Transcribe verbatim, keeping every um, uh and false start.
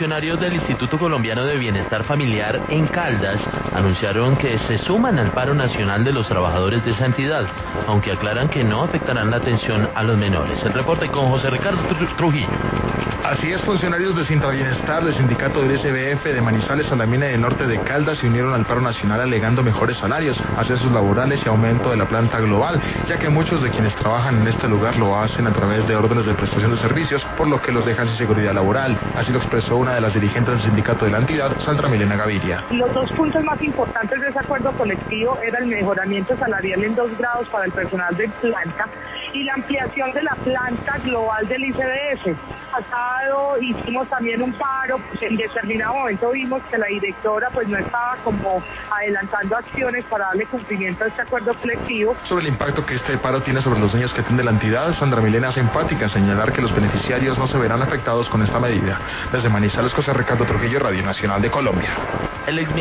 Funcionarios del Instituto Colombiano de Bienestar Familiar en Caldas anunciaron que se suman al paro nacional de los trabajadores de esa entidad, aunque aclaran que no afectarán la atención a los menores. El reporte con José Ricardo Trujillo. Así es, funcionarios de Sintra Bienestar, del sindicato del S B F de Manizales, Salamina y del Norte de Caldas se unieron al paro nacional alegando mejores salarios, accesos laborales y aumento de la planta global, ya que muchos de quienes trabajan en este lugar lo hacen a través de órdenes de prestación de servicios, por lo que los dejan sin seguridad laboral. Así lo expresó una de las dirigentes del sindicato de la entidad, Sandra Milena Gaviria. Los dos puntos más importantes de ese acuerdo colectivo era el mejoramiento salarial en dos grados para el personal de planta y la ampliación de la planta global del I C B S. Pasado hicimos también un paro, pues en determinado momento vimos que la directora pues no estaba como adelantando acciones para darle cumplimiento a este acuerdo colectivo. Sobre el impacto que este paro tiene sobre los niños que atiende la entidad, Sandra Milena hace enfática en señalar que los beneficiarios no se verán afectados con esta medida. Desde Manizales, José Ricardo Trujillo, Radio Nacional de Colombia. El